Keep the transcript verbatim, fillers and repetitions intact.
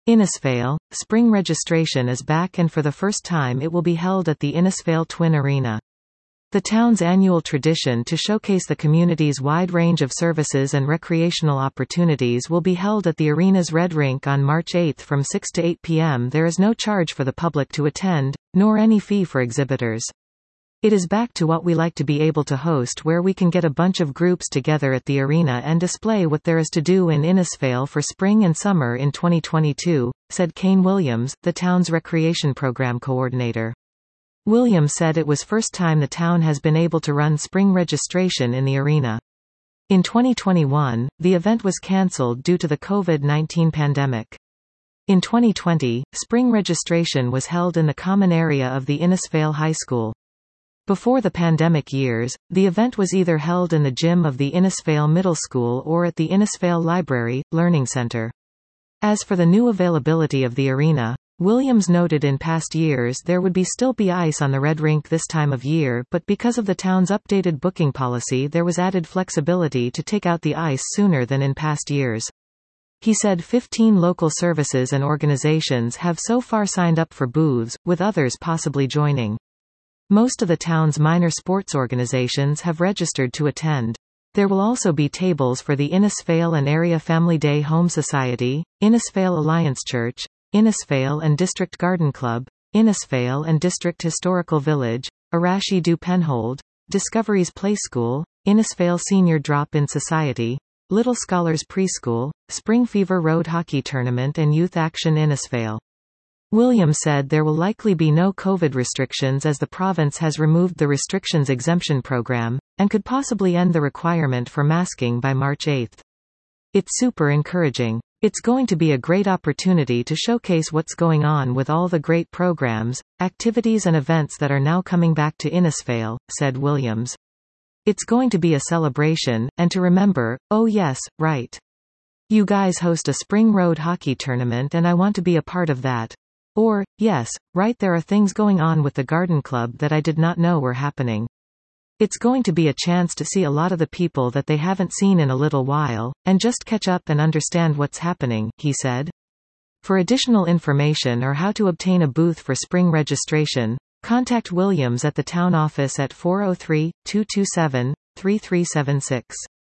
Innisfail, spring registration is back, and for the first time it will be held at the Innisfail Twin Arena. The town's annual tradition to showcase the community's wide range of services and recreational opportunities will be held at the arena's Red Rink on March eighth from six to eight p m There is no charge for the public to attend, nor any fee for exhibitors. It is back to what we like to be able to host, where we can get a bunch of groups together at the arena and display what there is to do in Innisfail for spring and summer in twenty twenty-two, said Kane Williams, the town's recreation program coordinator. Williams said it was first time the town has been able to run spring registration in the arena. In twenty twenty-one, the event was cancelled due to the COVID nineteen pandemic. In twenty twenty, spring registration was held in the common area of the Innisfail High School. Before the pandemic years, the event was either held in the gym of the Innisfail Middle School or at the Innisfail Library, Learning Center. As for the new availability of the arena, Williams noted in past years there would be still be ice on the Red Rink this time of year, but because of the town's updated booking policy there was added flexibility to take out the ice sooner than in past years. He said fifteen local services and organizations have so far signed up for booths, with others possibly joining. Most of the town's minor sports organizations have registered to attend. There will also be tables for the Innisfail and Area Family Day Home Society, Innisfail Alliance Church, Innisfail and District Garden Club, Innisfail and District Historical Village, Arashi du Penhold, Discoveries Play School, Innisfail Senior Drop-In Society, Little Scholars Preschool, Spring Fever Road Hockey Tournament and Youth Action Innisfail. Williams said there will likely be no COVID restrictions as the province has removed the restrictions exemption program, and could possibly end the requirement for masking by March eighth. It's super encouraging. It's going to be a great opportunity to showcase what's going on with all the great programs, activities and events that are now coming back to Innisfail, said Williams. It's going to be a celebration, and to remember, oh yes, right. You guys host a spring road hockey tournament and I want to be a part of that. Or, yes, right, there are things going on with the garden club that I did not know were happening. It's going to be a chance to see a lot of the people that they haven't seen in a little while, and just catch up and understand what's happening, he said. For additional information or how to obtain a booth for spring registration, contact Williams at the town office at four oh three, two two seven, three three seven six.